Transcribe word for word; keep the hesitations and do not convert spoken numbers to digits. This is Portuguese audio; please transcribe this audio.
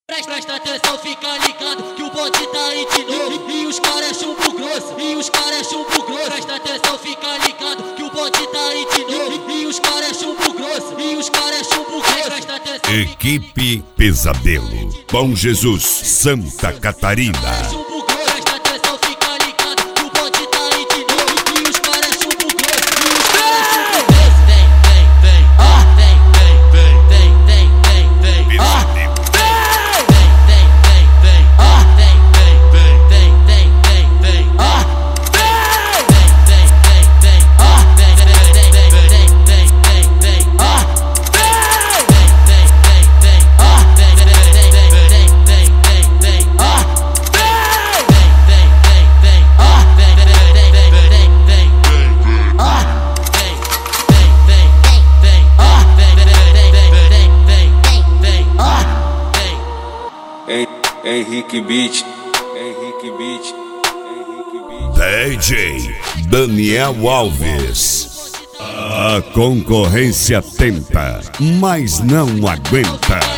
Presta, presta atenção, fica ligado que o bonde tá aí de novo. E, e os caras é chumbo grosso, e os caras é chumbo grosso. Presta atenção, fica ligado que o bonde tá aí de novo. E, e os caras é chumbo grosso, e os caras é chumbo grosso. Presta atenção. Equipe Pesadelo, Bom Jesus, Santa Catarina. Henrique Beat, Henrique Beat, Henrique Beat. D J Daniel Alves. A concorrência tenta, mas não aguenta.